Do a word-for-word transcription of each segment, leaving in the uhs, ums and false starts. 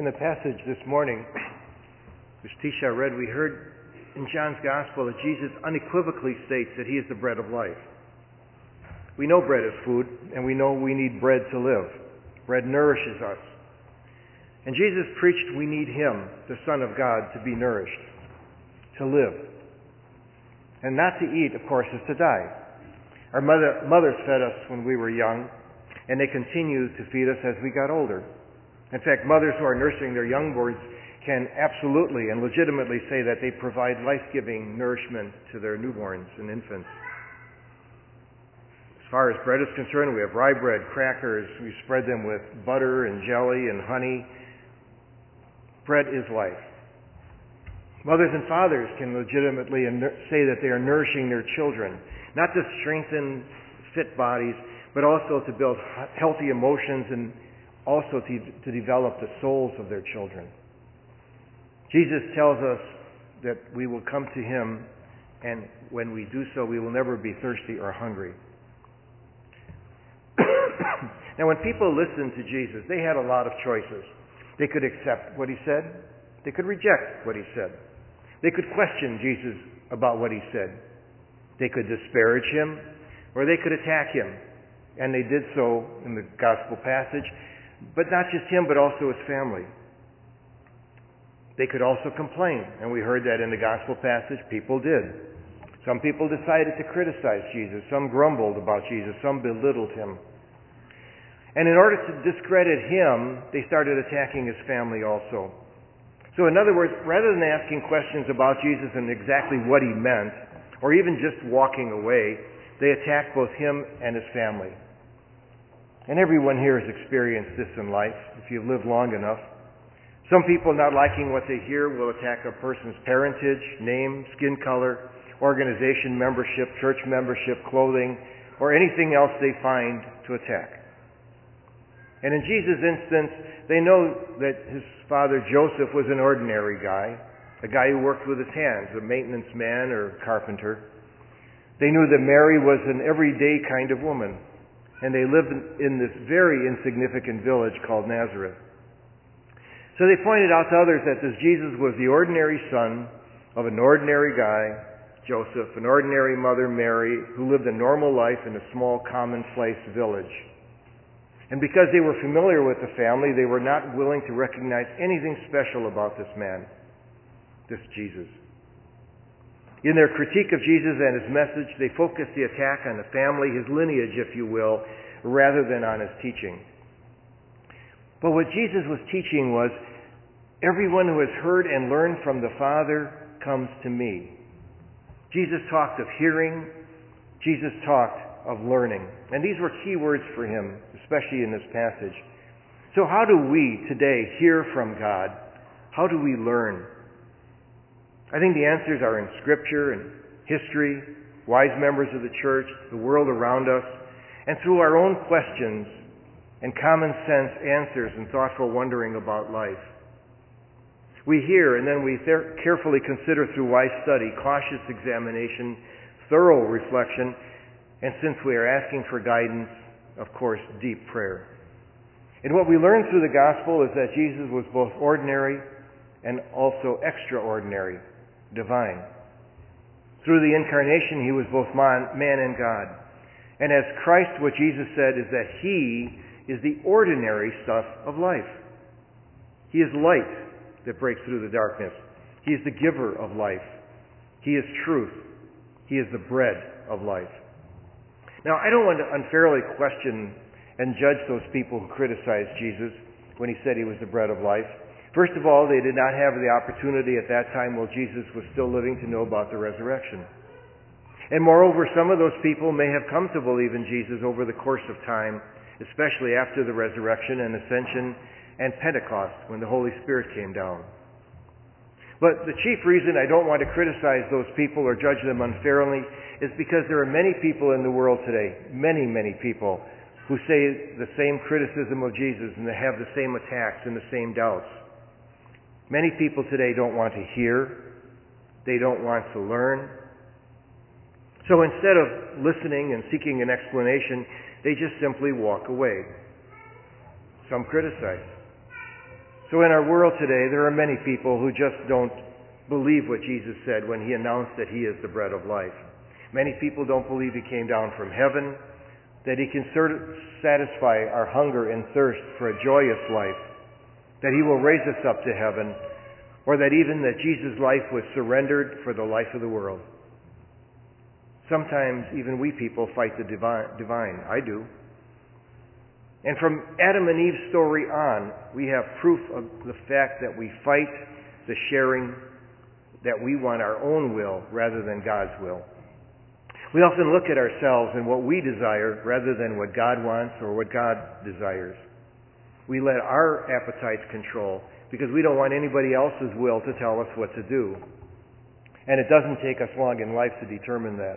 In the passage this morning, which Tisha read, we heard in John's Gospel that Jesus unequivocally states that he is the bread of life. We know bread is food, and we know we need bread to live. Bread nourishes us. And Jesus preached we need him, the Son of God, to be nourished, to live. And not to eat, of course, is to die. Our mother, mothers fed us when we were young, and they continue to feed us as we got older. In fact, mothers who are nursing their youngborns can absolutely and legitimately say that they provide life-giving nourishment to their newborns and infants. As far as bread is concerned, we have rye bread, crackers. We spread them with butter and jelly and honey. Bread is life. Mothers and fathers can legitimately say that they are nourishing their children, not to strengthen fit bodies, but also to build healthy emotions and also to, to develop the souls of their children. Jesus tells us that we will come to him, and when we do so, we will never be thirsty or hungry. Now, when people listened to Jesus, they had a lot of choices. They could accept what he said. They could reject what he said. They could question Jesus about what he said. They could disparage him, or they could attack him. And they did so in the gospel passage, but not just him, but also his family. They could also complain, and we heard that in the gospel passage. People did. Some people decided to criticize Jesus. Some grumbled about Jesus. Some belittled him. And in order to discredit him, they started attacking his family also. So in other words, rather than asking questions about Jesus and exactly what he meant, or even just walking away, they attacked both him and his family. And everyone here has experienced this in life, if you've lived long enough. Some people, not liking what they hear, will attack a person's parentage, name, skin color, organization membership, church membership, clothing, or anything else they find to attack. And in Jesus' instance, they know that his father Joseph was an ordinary guy, a guy who worked with his hands, a maintenance man or carpenter. They knew that Mary was an everyday kind of woman, and they lived in this very insignificant village called Nazareth. So they pointed out to others that this Jesus was the ordinary son of an ordinary guy, Joseph, an ordinary mother, Mary, who lived a normal life in a small, commonplace village. And because they were familiar with the family, they were not willing to recognize anything special about this man, this Jesus. In their critique of Jesus and his message, they focused the attack on the family, his lineage, if you will, rather than on his teaching. But what Jesus was teaching was, everyone who has heard and learned from the Father comes to me. Jesus talked of hearing. Jesus talked of learning. And these were key words for him, especially in this passage. So how do we today hear from God? How do we learn? I think the answers are in Scripture and history, wise members of the church, the world around us, and through our own questions and common sense answers and thoughtful wondering about life. We hear and then we th- carefully consider through wise study, cautious examination, thorough reflection, and since we are asking for guidance, of course, deep prayer. And what we learn through the gospel is that Jesus was both ordinary and also extraordinary, divine. Through the incarnation, he was both man, man and God. And as Christ, what Jesus said is that he is the ordinary stuff of life. He is light that breaks through the darkness. He is the giver of life. He is truth. He is the bread of life. Now, I don't want to unfairly question and judge those people who criticized Jesus when he said he was the bread of life. First of all, they did not have the opportunity at that time while Jesus was still living to know about the resurrection. And moreover, some of those people may have come to believe in Jesus over the course of time, especially after the resurrection and ascension and Pentecost, when the Holy Spirit came down. But the chief reason I don't want to criticize those people or judge them unfairly is because there are many people in the world today, many, many people, who say the same criticism of Jesus and they have the same attacks and the same doubts. Many people today don't want to hear. They don't want to learn. So instead of listening and seeking an explanation, they just simply walk away. Some criticize. So in our world today, there are many people who just don't believe what Jesus said when he announced that he is the bread of life. Many people don't believe he came down from heaven, that he can satisfy our hunger and thirst for a joyous life, that he will raise us up to heaven, or that even that Jesus' life was surrendered for the life of the world. Sometimes even we people fight the divine. I do. And from Adam and Eve's story on, we have proof of the fact that we fight the sharing, that we want our own will rather than God's will. We often look at ourselves and what we desire rather than what God wants or what God desires. We let our appetites control because we don't want anybody else's will to tell us what to do. And it doesn't take us long in life to determine that.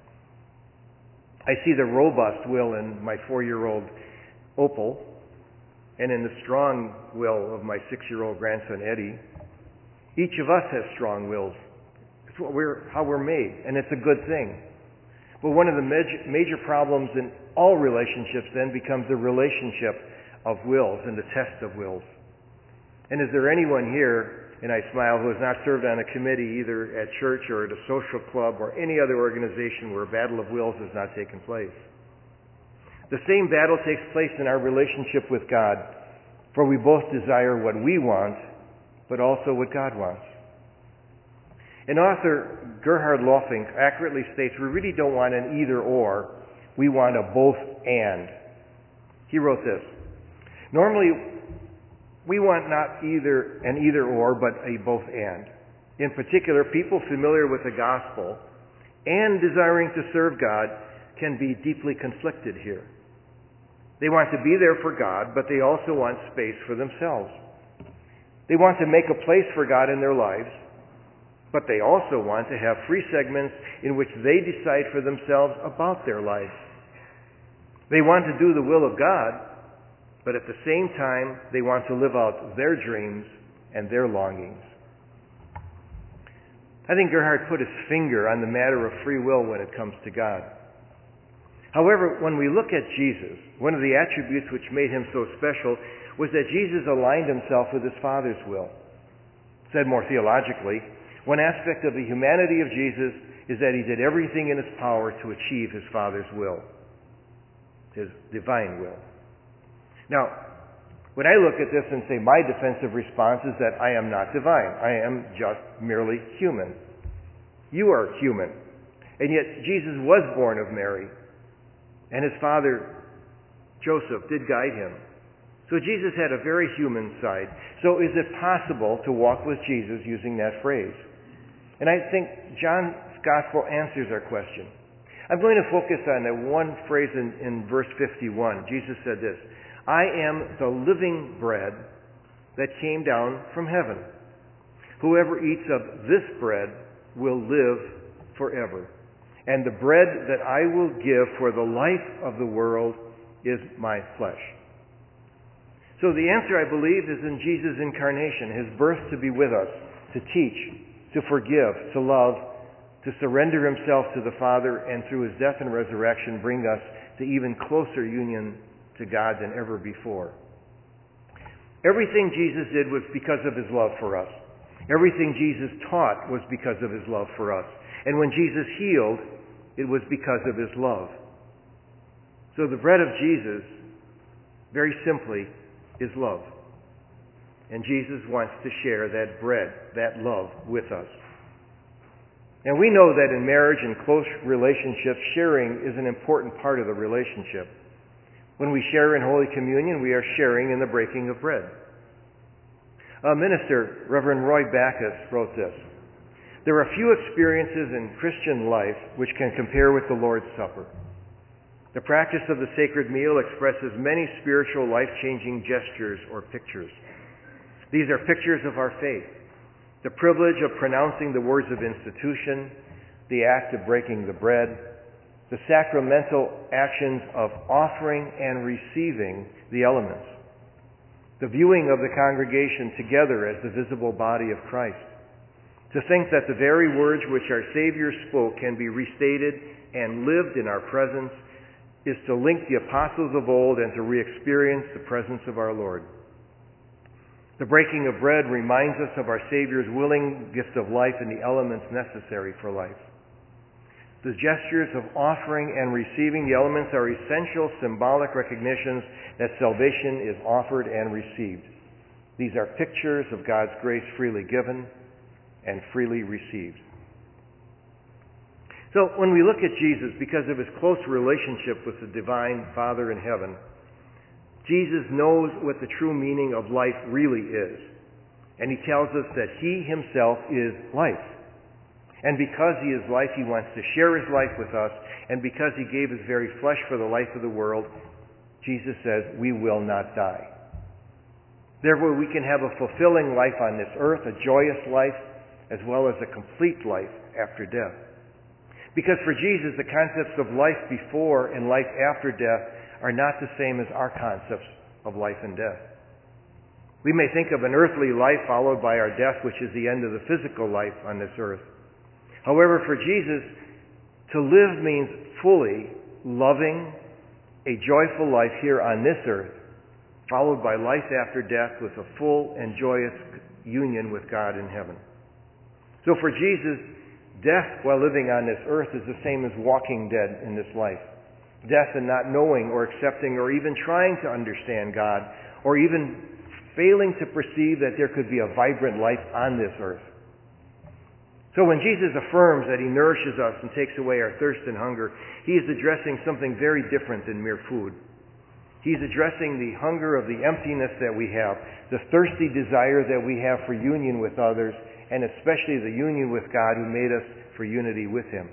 I see the robust will in my four-year-old Opal, and in the strong will of my six-year-old grandson Eddie. Each of us has strong wills. It's what we're, how we're made, and it's a good thing. But one of the major, major problems in all relationships then becomes the relationship of wills and the test of wills. And is there anyone here, and I smile, who has not served on a committee either at church or at a social club or any other organization where a battle of wills has not taken place? The same battle takes place in our relationship with God, for we both desire what we want, but also what God wants. An author, Gerhard Loffing, accurately states we really don't want an either-or, we want a both-and. He wrote this: normally, we want not either an either-or, but a both-and. In particular, people familiar with the gospel and desiring to serve God can be deeply conflicted here. They want to be there for God, but they also want space for themselves. They want to make a place for God in their lives, but they also want to have free segments in which they decide for themselves about their lives. They want to do the will of God, but at the same time, they want to live out their dreams and their longings. I think Gerhard put his finger on the matter of free will when it comes to God. However, when we look at Jesus, one of the attributes which made him so special was that Jesus aligned himself with his Father's will. Said more theologically, one aspect of the humanity of Jesus is that he did everything in his power to achieve his Father's will, his divine will. Now, when I look at this and say my defensive response is that I am not divine, I am just merely human. You are human. And yet Jesus was born of Mary. And his father, Joseph, did guide him. So Jesus had a very human side. So is it possible to walk with Jesus using that phrase? And I think John's Gospel answers our question. I'm going to focus on that one phrase in, in verse fifty-one. Jesus said this: I am the living bread that came down from heaven. Whoever eats of this bread will live forever. And the bread that I will give for the life of the world is my flesh. So the answer, I believe, is in Jesus' incarnation, his birth to be with us, to teach, to forgive, to love, to surrender himself to the Father, and through his death and resurrection bring us to even closer union to God than ever before. Everything Jesus did was because of his love for us. Everything Jesus taught was because of his love for us. And when Jesus healed, it was because of his love. So the bread of Jesus, very simply, is love. And Jesus wants to share that bread, that love, with us. And we know that in marriage and close relationships, sharing is an important part of the relationship. When we share in Holy Communion, we are sharing in the breaking of bread. A minister, Reverend Roy Backus, wrote this: there are few experiences in Christian life which can compare with the Lord's Supper. The practice of the sacred meal expresses many spiritual, life-changing gestures or pictures. These are pictures of our faith, the privilege of pronouncing the words of institution, the act of breaking the bread, the sacramental actions of offering and receiving the elements, the viewing of the congregation together as the visible body of Christ. To think that the very words which our Savior spoke can be restated and lived in our presence is to link the apostles of old and to re-experience the presence of our Lord. The breaking of bread reminds us of our Savior's willing gift of life and the elements necessary for life. The gestures of offering and receiving the elements are essential symbolic recognitions that salvation is offered and received. These are pictures of God's grace freely given and freely received. So when we look at Jesus, because of his close relationship with the divine Father in heaven, Jesus knows what the true meaning of life really is. And he tells us that he himself is life. And because he is life, he wants to share his life with us. And because he gave his very flesh for the life of the world, Jesus says, we will not die. Therefore, we can have a fulfilling life on this earth, a joyous life, as well as a complete life after death. Because for Jesus, the concepts of life before and life after death are not the same as our concepts of life and death. We may think of an earthly life followed by our death, which is the end of the physical life on this earth. However, for Jesus, to live means fully loving a joyful life here on this earth, followed by life after death with a full and joyous union with God in heaven. So for Jesus, death while living on this earth is the same as walking dead in this life. Death in not knowing or accepting or even trying to understand God, or even failing to perceive that there could be a vibrant life on this earth. So when Jesus affirms that he nourishes us and takes away our thirst and hunger, he is addressing something very different than mere food. He's addressing the hunger of the emptiness that we have, the thirsty desire that we have for union with others, and especially the union with God who made us for unity with him.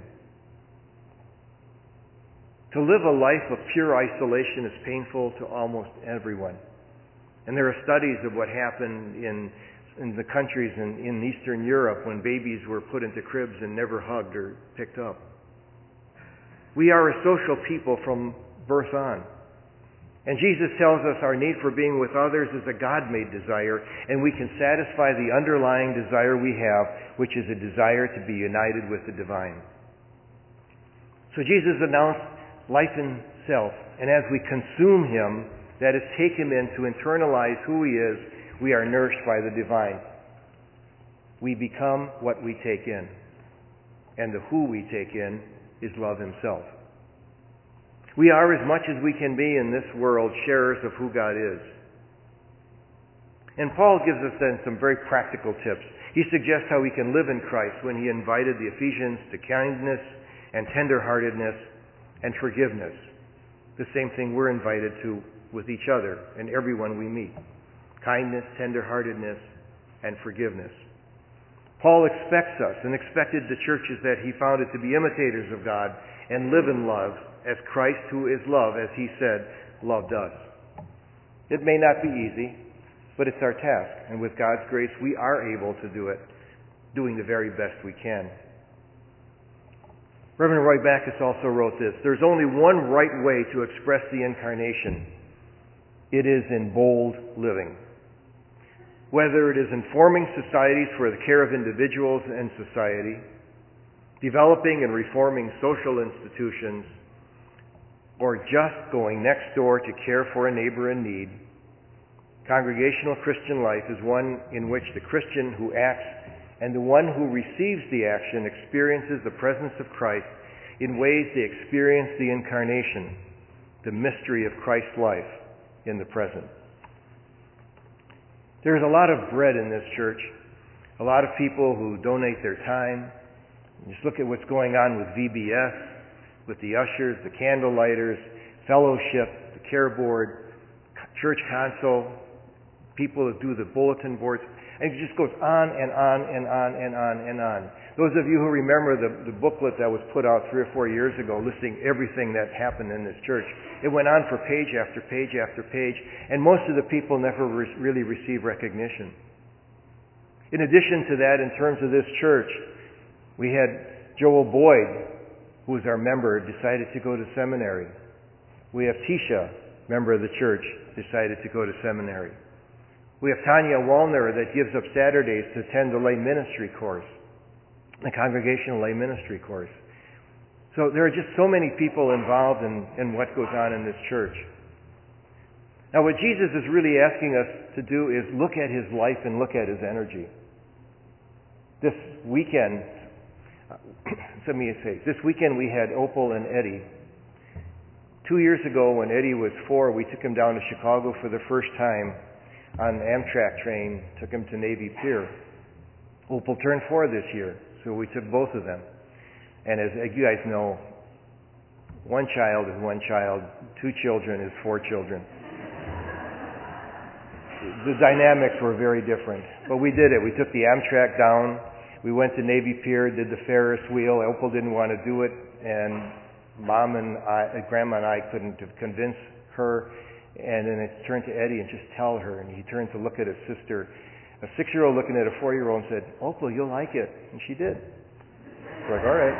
To live a life of pure isolation is painful to almost everyone. And there are studies of what happened in, in the countries in, in Eastern Europe when babies were put into cribs and never hugged or picked up. We are a social people from birth on. And Jesus tells us our need for being with others is a God-made desire, and we can satisfy the underlying desire we have, which is a desire to be united with the divine. So Jesus announced life in self, and as we consume him, that is, take him in to internalize who he is, we are nourished by the divine. We become what we take in, and the who we take in is love himself. We are, as much as we can be in this world, sharers of who God is. And Paul gives us then some very practical tips. He suggests how we can live in Christ when he invited the Ephesians to kindness and tenderheartedness and forgiveness. The same thing we're invited to with each other and everyone we meet. Kindness, tenderheartedness, and forgiveness. Paul expects us and expected the churches that he founded to be imitators of God and live in love as Christ, who is love, as he said, loved us. It may not be easy, but it's our task. And with God's grace, we are able to do it, doing the very best we can. Reverend Roy Backus also wrote this: there's only one right way to express the incarnation. It is in bold living. Whether it is informing societies for the care of individuals and society, developing and reforming social institutions, or just going next door to care for a neighbor in need, congregational Christian life is one in which the Christian who acts and the one who receives the action experiences the presence of Christ in ways they experience the incarnation, the mystery of Christ's life in the present. There's a lot of bread in this church, a lot of people who donate their time. Just look at what's going on with V B S, with the ushers, the candle lighters, fellowship, the care board, church council, people that do the bulletin boards. And it just goes on and on and on and on and on. Those of you who remember the, the booklet that was put out three or four years ago listing everything that happened in this church, it went on for page after page after page, and most of the people never re- really received recognition. In addition to that, in terms of this church, we had Joel Boyd, who was our member, decided to go to seminary. We have Tisha, member of the church, decided to go to seminary. We have Tanya Wallner that gives up Saturdays to attend the lay ministry course, the congregational lay ministry course. So there are just so many people involved in, in what goes on in this church. Now, what Jesus is really asking us to do is look at his life and look at his energy. This weekend, let me say, this weekend we had Opal and Eddie. Two years ago, when Eddie was four, we took him down to Chicago for the first time on an Amtrak train, took him to Navy Pier. Opal turned four this year, so we took both of them. And as you guys know, one child is one child, two children is four children. The dynamics were very different, but we did it. We took the Amtrak down. We went to Navy Pier, did the Ferris wheel. Opal didn't want to do it, and Mom and I, Grandma and I couldn't convince her. And then it turned to Eddie and just tell her. And he turned to look at his sister, a six-year-old looking at a four-year-old, and said, "Opal, you'll like it." And she did. We're like, all right.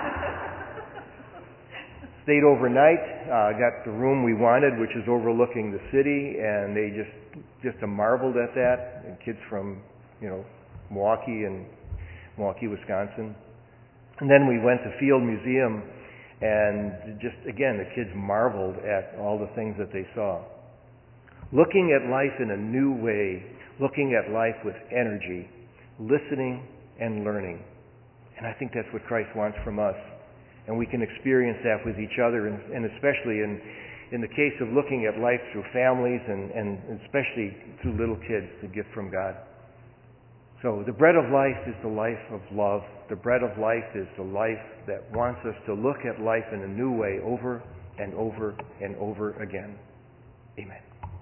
Stayed overnight, uh, got the room we wanted, which is overlooking the city, and they just just marveled at that. And kids from, you know, Milwaukee and Milwaukee, Wisconsin. And then we went to Field Museum, and just, again, the kids marveled at all the things that they saw. Looking at life in a new way, looking at life with energy, listening and learning. And I think that's what Christ wants from us. And we can experience that with each other, and, and especially in, in the case of looking at life through families and, and especially through little kids, the gift from God. So the bread of life is the life of love. The bread of life is the life that wants us to look at life in a new way over and over and over again. Amen.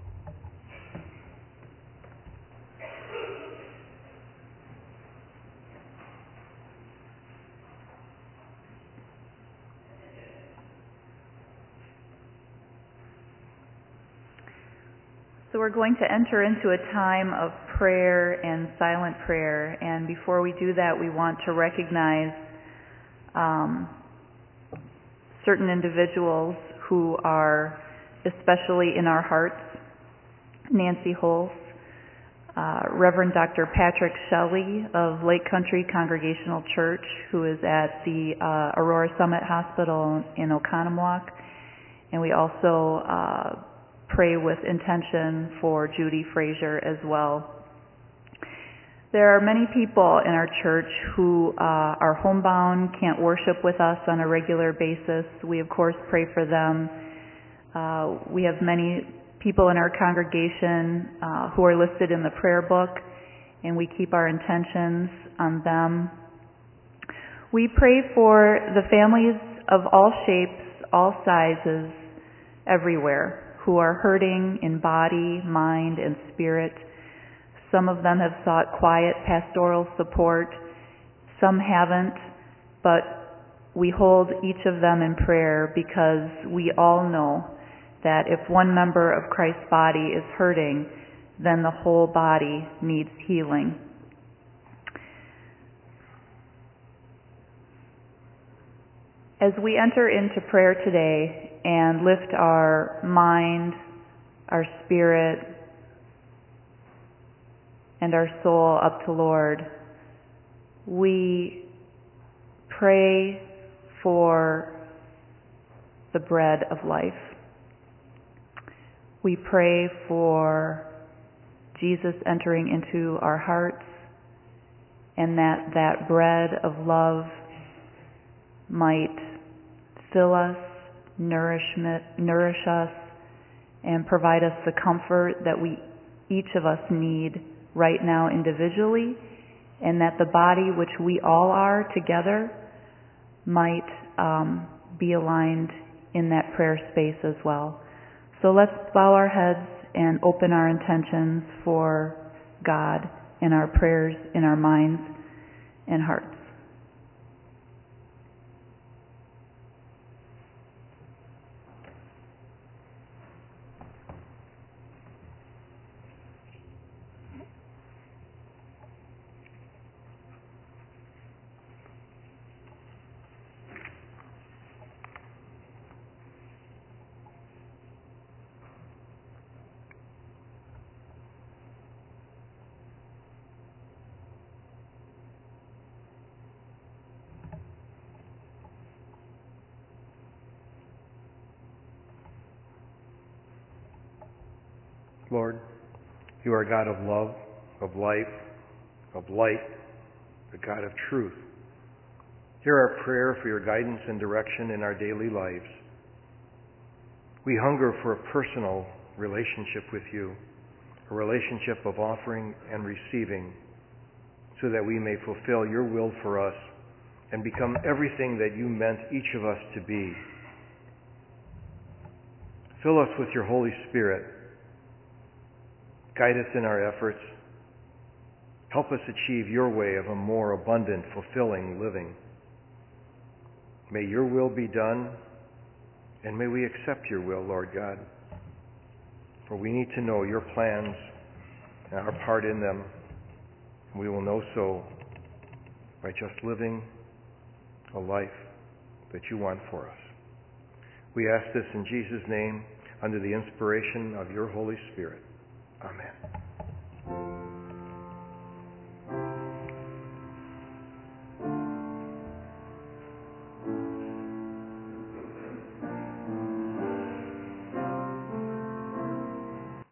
So we're going to enter into a time of prayer and silent prayer. And before we do that, we want to recognize um, certain individuals who are especially in our hearts. Nancy Holst, uh, Reverend Doctor Patrick Shelley of Lake Country Congregational Church, who is at the uh, Aurora Summit Hospital in Oconomowoc. And we also uh, pray with intention for Judy Frazier as well. There are many people in our church who uh, are homebound, can't worship with us on a regular basis. We, of course, pray for them. Uh, we have many people in our congregation uh, who are listed in the prayer book, and we keep our intentions on them. We pray for the families of all shapes, all sizes, everywhere, who are hurting in body, mind, and spirit. Some of them have sought quiet pastoral support. Some haven't, but we hold each of them in prayer because we all know that if one member of Christ's body is hurting, then the whole body needs healing. As we enter into prayer today and lift our mind, our spirit, and our soul up to Lord, we pray for the bread of life. We pray for Jesus entering into our hearts, and that that bread of love might fill us, nourish, nourish us, and provide us the comfort that we, each of us, need right now individually, and that the body, which we all are together, might um, be aligned in that prayer space as well. So let's bow our heads and open our intentions for God in our prayers, in our minds and hearts. Lord. You are a God of love, of life, of light, the God of truth. Hear our prayer for your guidance and direction in our daily lives. We hunger for a personal relationship with you, a relationship of offering and receiving, so that we may fulfill your will for us and become everything that you meant each of us to be. Fill us with your Holy Spirit. Guide us in our efforts. Help us achieve your way of a more abundant, fulfilling living. May your will be done, and may we accept your will, Lord God. For we need to know your plans and our part in them. And we will know so by just living a life that you want for us. We ask this in Jesus' name, under the inspiration of your Holy Spirit. Amen.